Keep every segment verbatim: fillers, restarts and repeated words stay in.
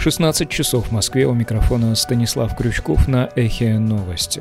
шестнадцать часов в Москве, у микрофона Станислав Крючков на Эхе Новости.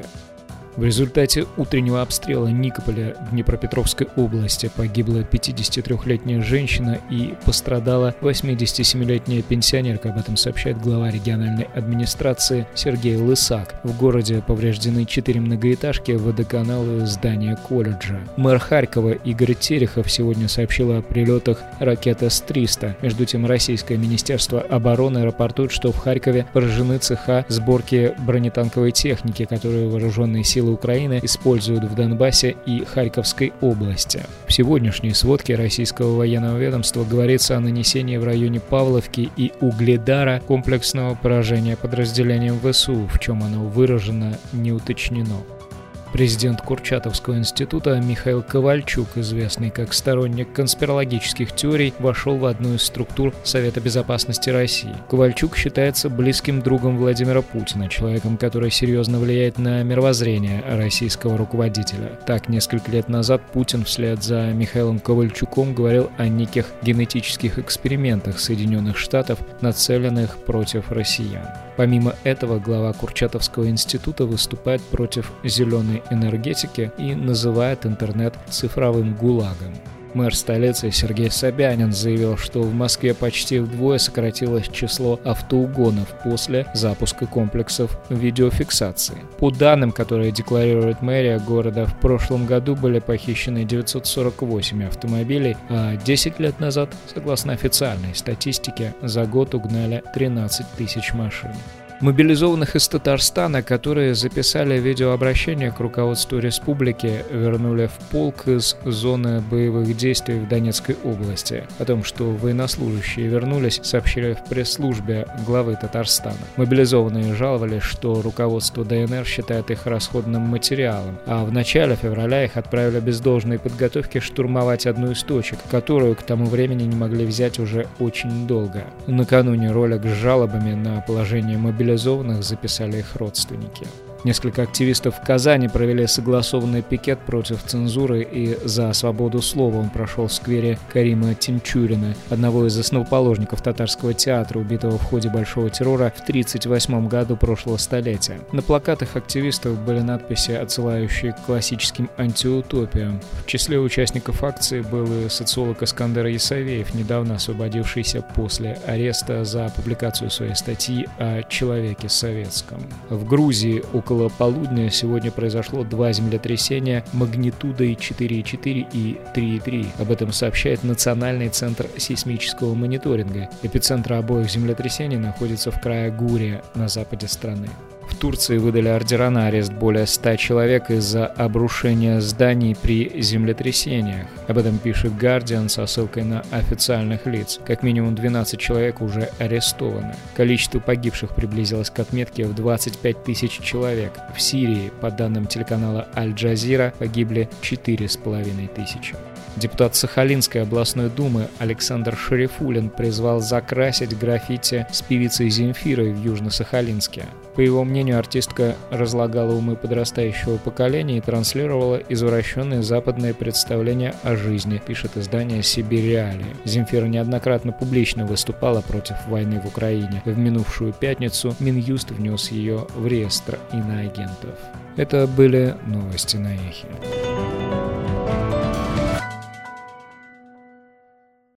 В результате утреннего обстрела Никополя Днепропетровской области погибла пятидесятитрёхлетняя женщина и пострадала восьмидесятисемилетняя пенсионерка. Об этом сообщает глава региональной администрации Сергей Лысак. В городе повреждены четыре многоэтажки, водоканалы, здания колледжа. Мэр Харькова Игорь Терехов сегодня сообщил о прилетах ракет эс триста. Между тем, российское министерство обороны рапортует, что в Харькове поражены цеха сборки бронетанковой техники, которую вооруженные силы Украины используют в Донбассе и Харьковской области. В сегодняшней сводке российского военного ведомства говорится о нанесении в районе Павловки и Угледара комплексного поражения подразделением вэ эс у, в чем оно выражено, не уточнено. Президент Курчатовского института Михаил Ковальчук, известный как сторонник конспирологических теорий, вошел в одну из структур Совета безопасности России. Ковальчук считается близким другом Владимира Путина, человеком, который серьезно влияет на мировоззрение российского руководителя. Так, несколько лет назад Путин вслед за Михаилом Ковальчуком говорил о неких генетических экспериментах Соединенных Штатов, нацеленных против россиян. Помимо этого, глава Курчатовского института выступает против зеленой энергетики и называет интернет цифровым гулагом. Мэр столицы Сергей Собянин заявил, что в Москве почти вдвое сократилось число автоугонов после запуска комплексов видеофиксации. По данным, которые декларирует мэрия города, в прошлом году были похищены девятьсот сорок восемь автомобилей, а десять лет назад, согласно официальной статистике, за год угнали тринадцать тысяч машин. Мобилизованных из Татарстана, которые записали видеообращение к руководству республики, вернули в полк из зоны боевых действий в Донецкой области. О том, что военнослужащие вернулись, сообщили в пресс-службе главы Татарстана. Мобилизованные жаловались, что руководство дэ эн эр считает их расходным материалом, а в начале февраля их отправили без должной подготовки штурмовать одну из точек, которую к тому времени не могли взять уже очень долго. Накануне ролик с жалобами на положение мобилизованных записали их родственники. Несколько активистов в Казани провели согласованный пикет против цензуры и за свободу слова. Он прошел в сквере Карима Тинчурина, одного из основоположников татарского театра, убитого в ходе Большого террора в тридцать восьмом году прошлого столетия. На плакатах активистов были надписи, отсылающие к классическим антиутопиям. В числе участников акции был и социолог Искандер Исавеев, недавно освободившийся после ареста за публикацию своей статьи о человеке советском. В Грузии около Около полудня сегодня произошло два землетрясения магнитудой четыре и четыре и три и три. Об этом сообщает Национальный центр сейсмического мониторинга. Эпицентр обоих землетрясений находится в крае Гурия на западе страны. В Турции выдали ордера на арест более ста человек из-за обрушения зданий при землетрясениях. Об этом пишет Guardian со ссылкой на официальных лиц. Как минимум двенадцать человек уже арестованы. Количество погибших приблизилось к отметке в двадцать пять тысяч человек. В Сирии, по данным телеканала Аль-Джазира, погибли четыре с половиной тысячи. Депутат Сахалинской областной думы Александр Шарифуллин призвал закрасить граффити с певицей Земфирой в Южно-Сахалинске. По его мнению, артистка разлагала умы подрастающего поколения и транслировала извращенные западные представления о жизни, пишет издание «Сибирь Реалии». Земфира неоднократно публично выступала против войны в Украине. В минувшую пятницу Минюст внес ее в реестр иноагентов. Это были новости на Эхе.